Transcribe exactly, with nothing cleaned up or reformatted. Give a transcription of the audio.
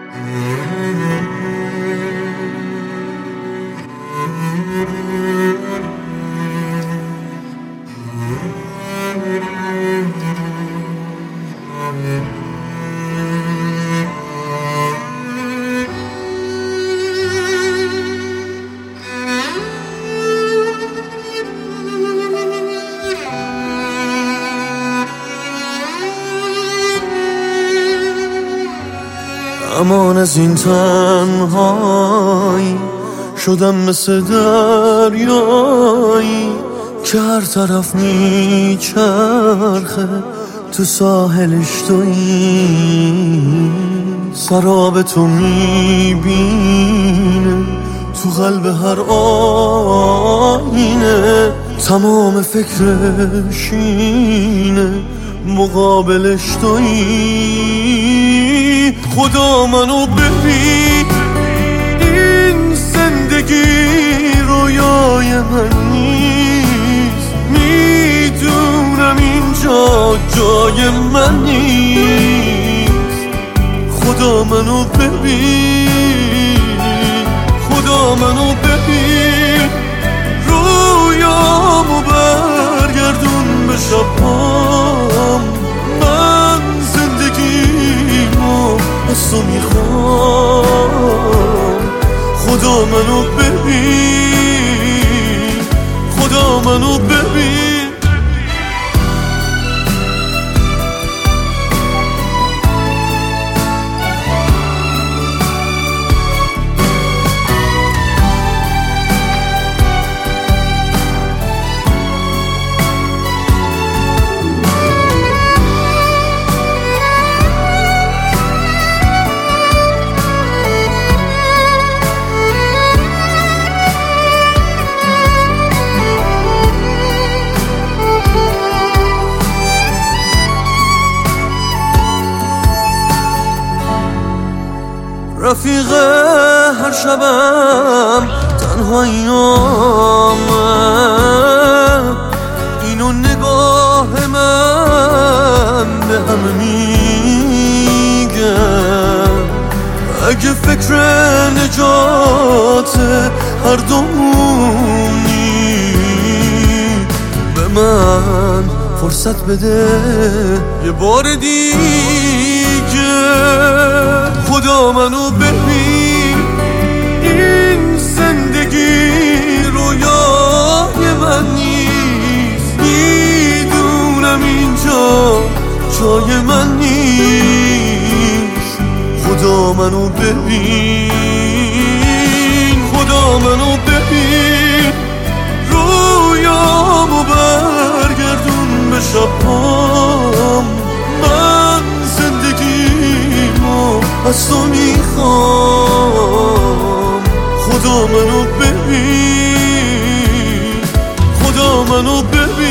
امان از این تنهایی شدم مثل دریایی که هر طرف میچرخه تو ساحلش تویی، سراب تو میبینه تو قلب هر آینه، تمام فکرش اینه مقابلش تویی. خدا منو ببین، این زندگی رویای من نیست، میدونم اینجا جای من نیست. خدا منو ببین، خدا منو ببین، رویامو برگردون به شبام. من زندگیمو از تو میخوام. خدا منو ببین، خدا منو ببین. رفیق هر شبم تنهاییامه، اینو نگاه من به همه میگه. اگه فکر نجات هر دومونی به من فرصت بده یه بار دیگه. خدا منو ببین، این زندگی رویای من نیست، میدونم اینجا جای من نیست. خدا منو ببین، خدا منو ببین، رویامو برگردون به شبام. من زندگیمو از تو میخوام. خدا منو ببین، خدا منو ببین.